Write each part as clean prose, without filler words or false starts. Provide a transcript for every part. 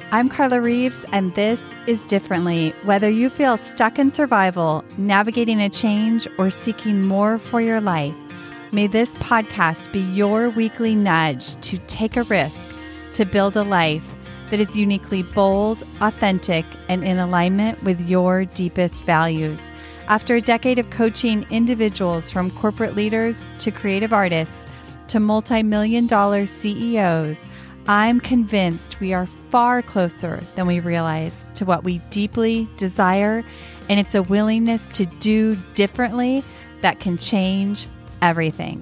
I'm Carla Reeves, and this is Differently. Whether you feel stuck in survival, navigating a change, or seeking more for your life, may this podcast be your weekly nudge to take a risk to build a life that is uniquely bold, authentic, and in alignment with your deepest values. After a decade of coaching individuals from corporate leaders to creative artists to multi-million-dollar CEOs, I'm convinced we are far closer than we realize to what we deeply desire, and it's a willingness to do differently that can change everything.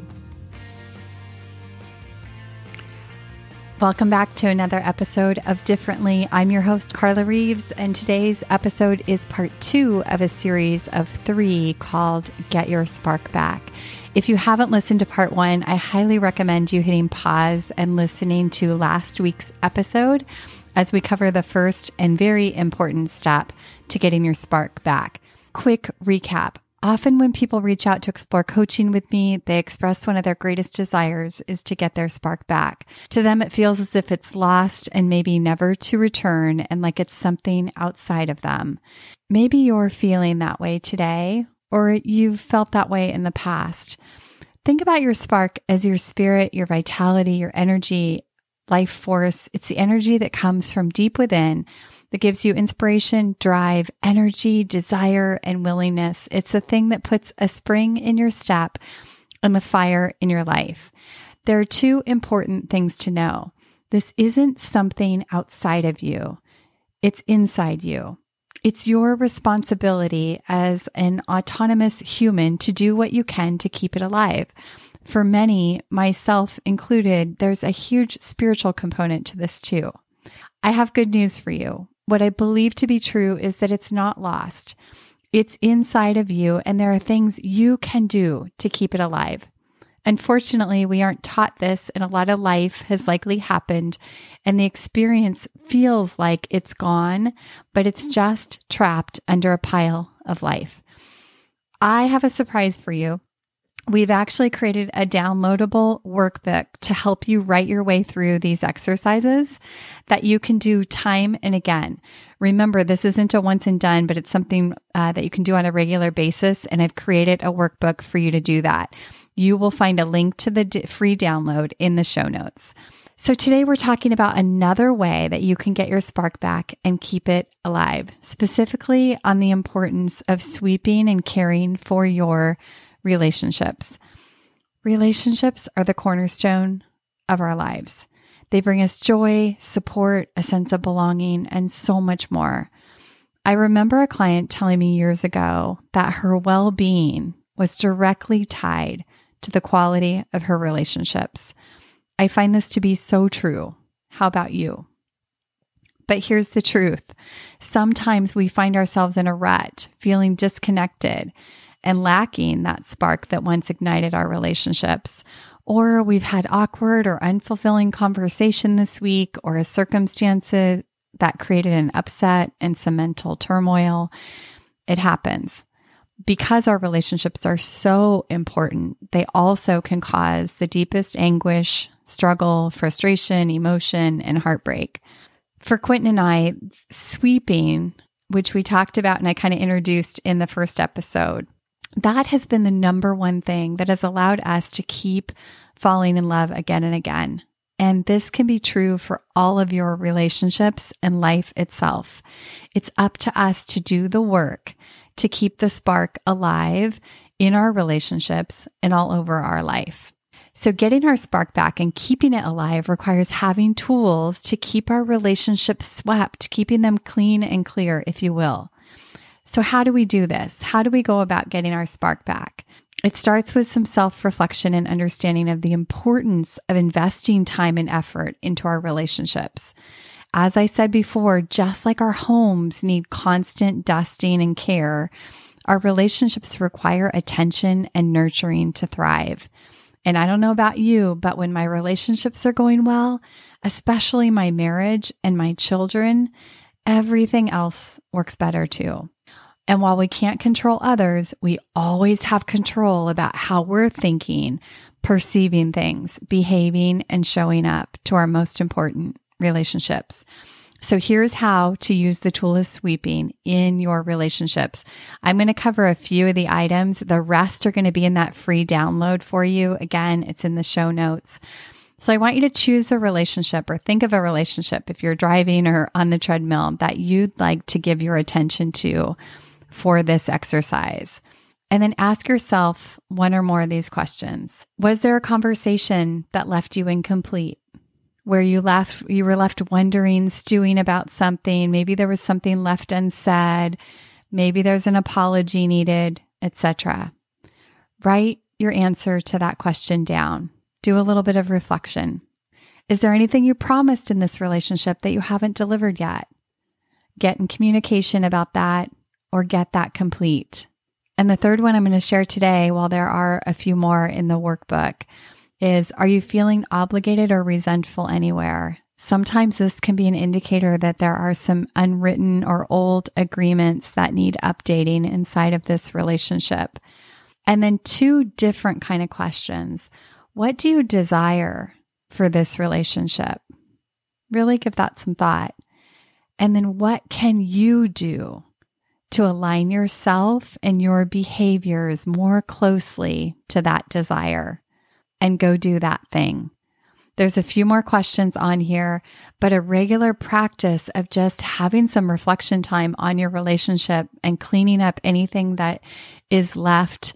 Welcome back to another episode of Differently. I'm your host, Carla Reeves, and today's episode is part 2 of a series of 3 called Get Your Spark Back. If you haven't listened to part 1, I highly recommend you hitting pause and listening to last week's episode as we cover the first and very important step to getting your spark back. Quick recap. Often when people reach out to explore coaching with me, they express one of their greatest desires is to get their spark back. To them, it feels as if it's lost and maybe never to return, and like it's something outside of them. Maybe you're feeling that way today, or you've felt that way in the past. Think about your spark as your spirit, your vitality, your energy, life force. It's the energy that comes from deep within that gives you inspiration, drive, energy, desire, and willingness. It's the thing that puts a spring in your step and the fire in your life. There are 2 important things to know. This isn't something outside of you. It's inside you. It's your responsibility as an autonomous human to do what you can to keep it alive. For many, myself included, there's a huge spiritual component to this too. I have good news for you. What I believe to be true is that it's not lost. It's inside of you, and there are things you can do to keep it alive. Unfortunately, we aren't taught this, and a lot of life has likely happened, and the experience feels like it's gone, but it's just trapped under a pile of life. I have a surprise for you. We've actually created a downloadable workbook to help you write your way through these exercises that you can do time and again. Remember, this isn't a once and done, but it's something that you can do on a regular basis, and I've created a workbook for you to do that. You will find a link to the free download in the show notes. So today we're talking about another way that you can get your spark back and keep it alive, specifically on the importance of sweeping and caring for your relationships. Relationships are the cornerstone of our lives. They bring us joy, support, a sense of belonging, and so much more. I remember a client telling me years ago that her well-being was directly tied to the quality of her relationships. I find this to be so true. How about you? But here's the truth. Sometimes we find ourselves in a rut, feeling disconnected and lacking that spark that once ignited our relationships. Or we've had awkward or unfulfilling conversation this week, or a circumstance that created an upset and some mental turmoil. It happens. Because our relationships are so important, they also can cause the deepest anguish, struggle, frustration, emotion, and heartbreak. For Quentin and I, sweeping, which we talked about and I kind of introduced in the first episode, that has been the number one thing that has allowed us to keep falling in love again and again. And this can be true for all of your relationships and life itself. It's up to us to do the work to keep the spark alive in our relationships and all over our life. So getting our spark back and keeping it alive requires having tools to keep our relationships swept, keeping them clean and clear, if you will. So how do we do this? How do we go about getting our spark back? It starts with some self-reflection and understanding of the importance of investing time and effort into our relationships. As I said before, just like our homes need constant dusting and care, our relationships require attention and nurturing to thrive. And I don't know about you, but when my relationships are going well, especially my marriage and my children, everything else works better too. And while we can't control others, we always have control about how we're thinking, perceiving things, behaving, and showing up to our most important relationships. So here's how to use the tool of sweeping in your relationships. I'm going to cover a few of the items. The rest are going to be in that free download for you. Again, it's in the show notes. So I want you to choose a relationship or think of a relationship if you're driving or on the treadmill that you'd like to give your attention to for this exercise. And then ask yourself one or more of these questions. Was there a conversation that left you incomplete? Where you were left wondering, stewing about something. Maybe there was something left unsaid. Maybe there's an apology needed, etc. Write your answer to that question down. Do a little bit of reflection. Is there anything you promised in this relationship that you haven't delivered yet? Get in communication about that or get that complete. And the third one I'm going to share today, while there are a few more in the workbook, is, are you feeling obligated or resentful anywhere? Sometimes this can be an indicator that there are some unwritten or old agreements that need updating inside of this relationship. And then two different kind of questions. What do you desire for this relationship? Really give that some thought. And then what can you do to align yourself and your behaviors more closely to that desire? And go do that thing. There's a few more questions on here, but a regular practice of just having some reflection time on your relationship and cleaning up anything that is left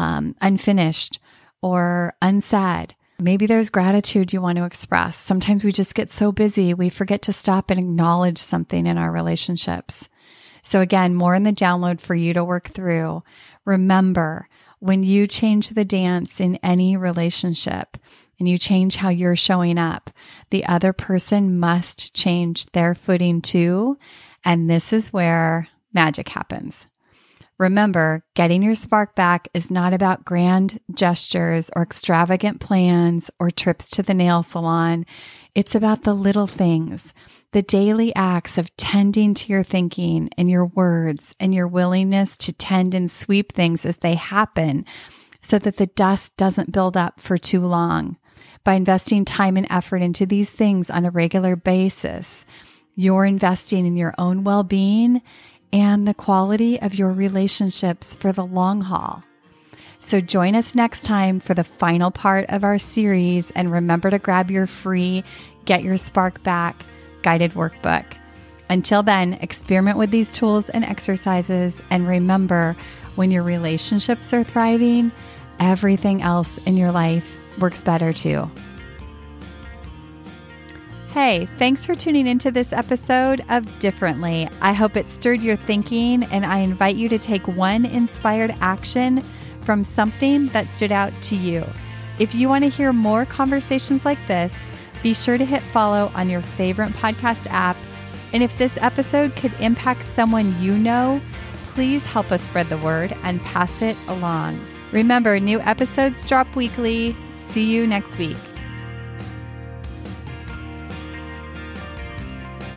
unfinished or unsaid. Maybe there's gratitude you want to express. Sometimes we just get so busy, we forget to stop and acknowledge something in our relationships. So again, more in the download for you to work through. Remember, when you change the dance in any relationship and you change how you're showing up, the other person must change their footing too. And this is where magic happens. Remember, getting your spark back is not about grand gestures or extravagant plans or trips to the nail salon. It's about the little things, the daily acts of tending to your thinking and your words and your willingness to tend and sweep things as they happen so that the dust doesn't build up for too long. By investing time and effort into these things on a regular basis, you're investing in your own well-being and the quality of your relationships for the long haul. So join us next time for the final part of our series, and remember to grab your free Get Your Spark Back guided workbook. Until then, experiment with these tools and exercises, and remember, when your relationships are thriving, everything else in your life works better too. Hey, thanks for tuning into this episode of Differently. I hope it stirred your thinking, and I invite you to take one inspired action from something that stood out to you. If you want to hear more conversations like this, be sure to hit follow on your favorite podcast app. And if this episode could impact someone you know, please help us spread the word and pass it along. Remember, new episodes drop weekly. See you next week.